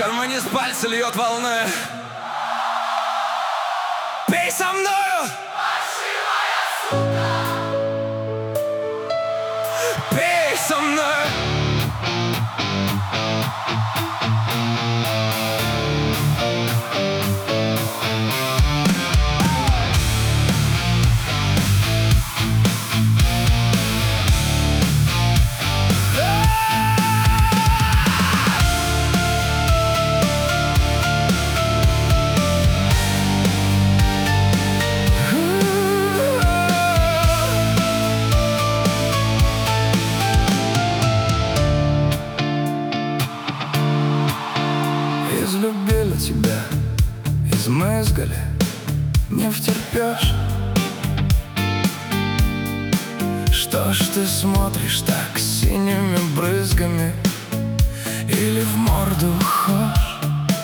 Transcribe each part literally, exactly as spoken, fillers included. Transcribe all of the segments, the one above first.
Гармонист пальцы льет волны. Пей со мною, пей со мной. Излюбили тебя, измызгали, не втерпешь. Что ж ты смотришь так синими брызгами, или в морду хошь?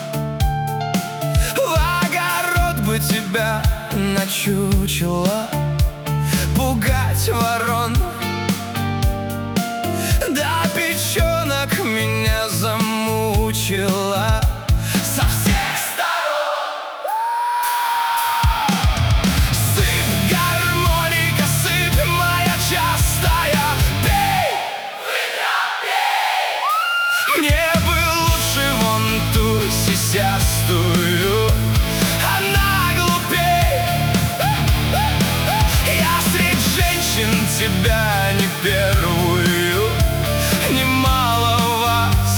В огород бы тебя начучело, пугать ворон. Да печенок меня замучила со всех сторон. Сыпь, гармоника, сыпь моя частая. Пей, выдра, пей. Мне бы лучше вон ту сисястую, она глупей. Я среди женщин тебя не первую, немало вас,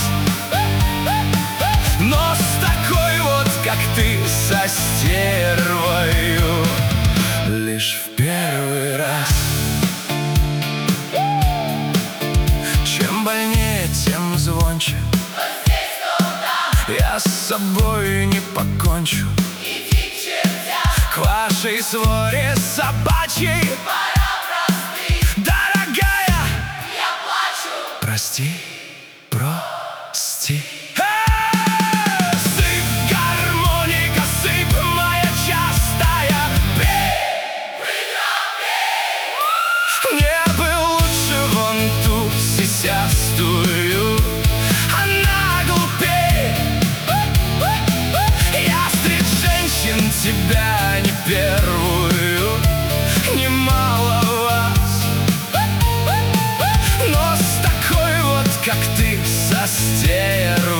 но с такой вот, как ты, со стервою, лишь в первый раз. Чем больнее, тем звонче, я с собой не покончу. Иди к чертям, К вашей своре собачьей, дорогая, я плачу. прости, прости. Сыпь, гармоника, сыпь моя частая. Пей, Выдра, пей. Мне бы лучше вон ту сисястую, она глупей. Я среди женщин тебя не первую, немало вас, но с такой вот, как ты, со стервою,